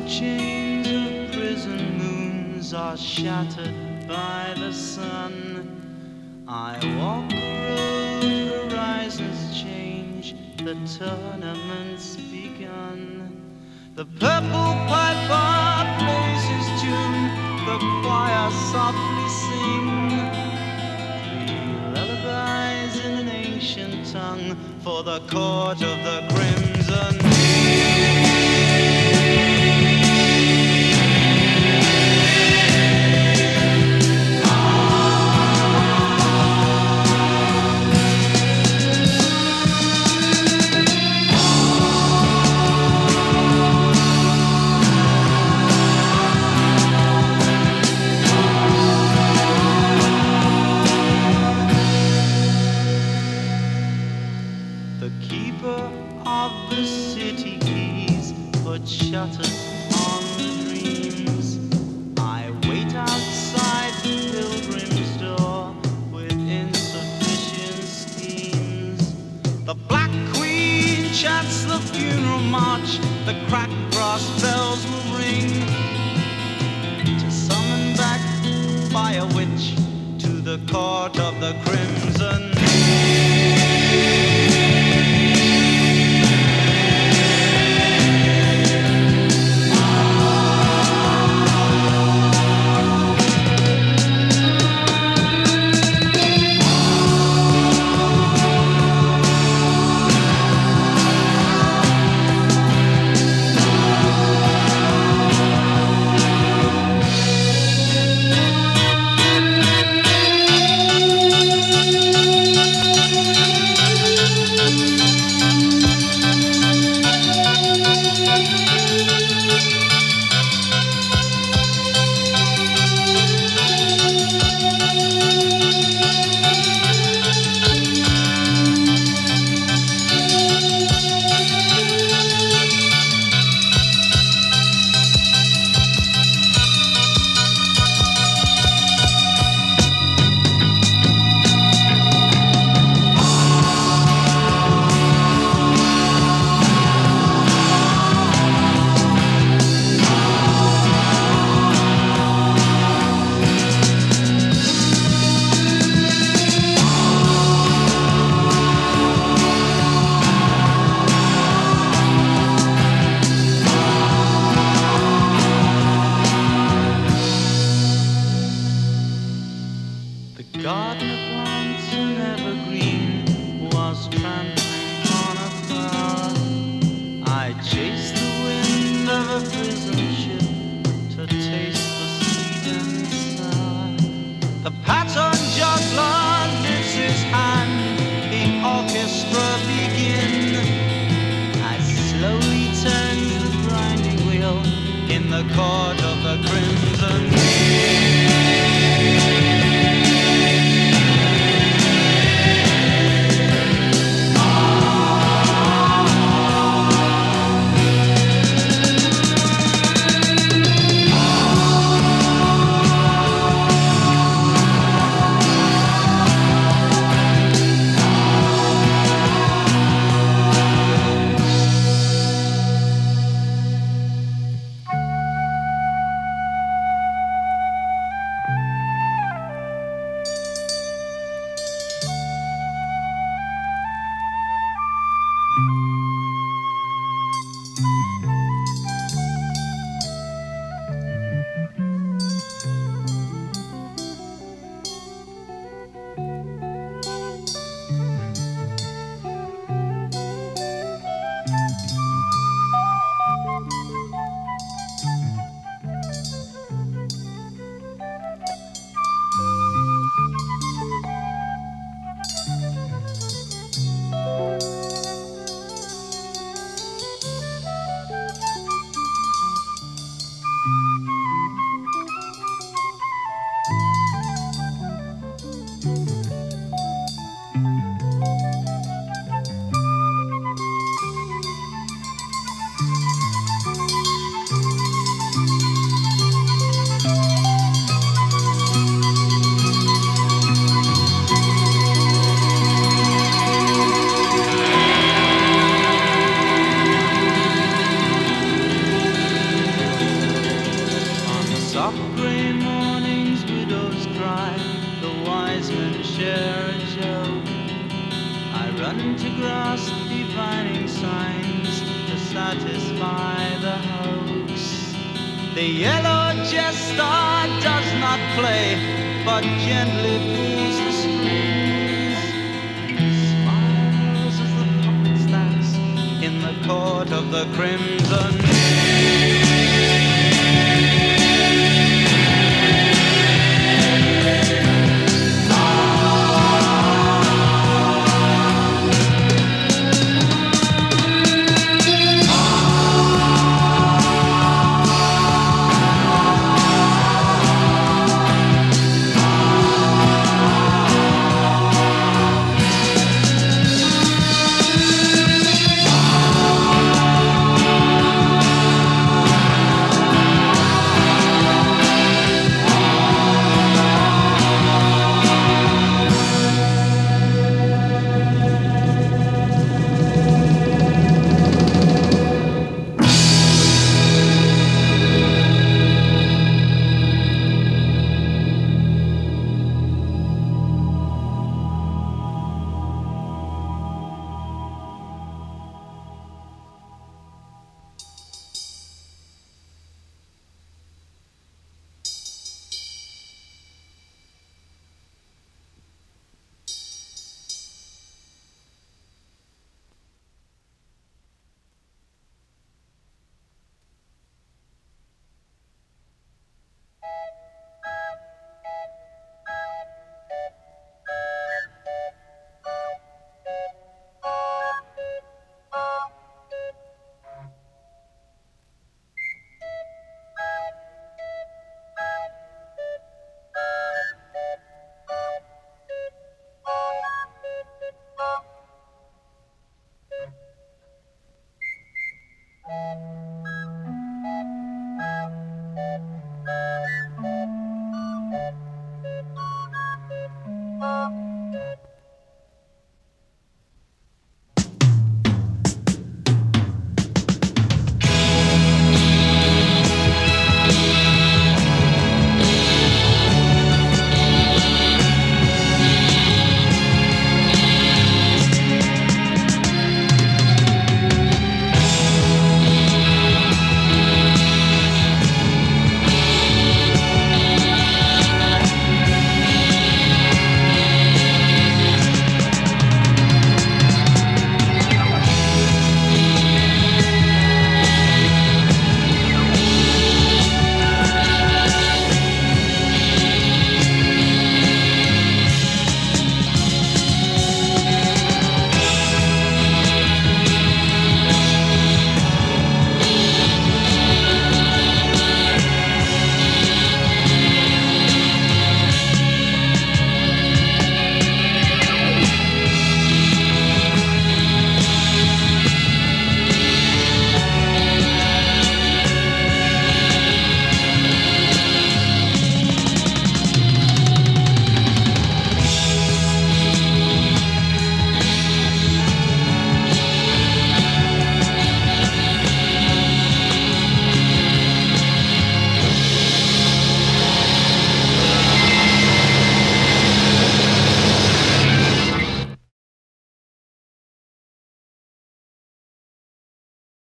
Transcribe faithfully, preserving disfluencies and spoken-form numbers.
chains of prison moons are shattered by the sun. I walk a road, horizons change, the tournament's begun. The purple piper plays his tune, the choir softly sing three lullabies in an ancient tongue for the court of the crimson. The keeper of the city keys put shutters on the dreams. I wait outside the pilgrim's door with insufficient schemes. The Black Queen chants the funeral march, the cracked brass bells will ring to summon back by a witch to the court of the crimson. The garden of plants and evergreen was trampling on a flower. I chased the wind of a prison ship to taste the sweet and sour. The pattern juggler lifts his hand, the orchestra begin. I slowly turn the grinding wheel in the court of the crimson. soft grey mornings, widows cry, the wise men share a joke. I run to grasp divining signs to satisfy the hoax. The yellow jester does not play, but gently pulls the strings. Smiles as the puppets dance in the court of the crimson.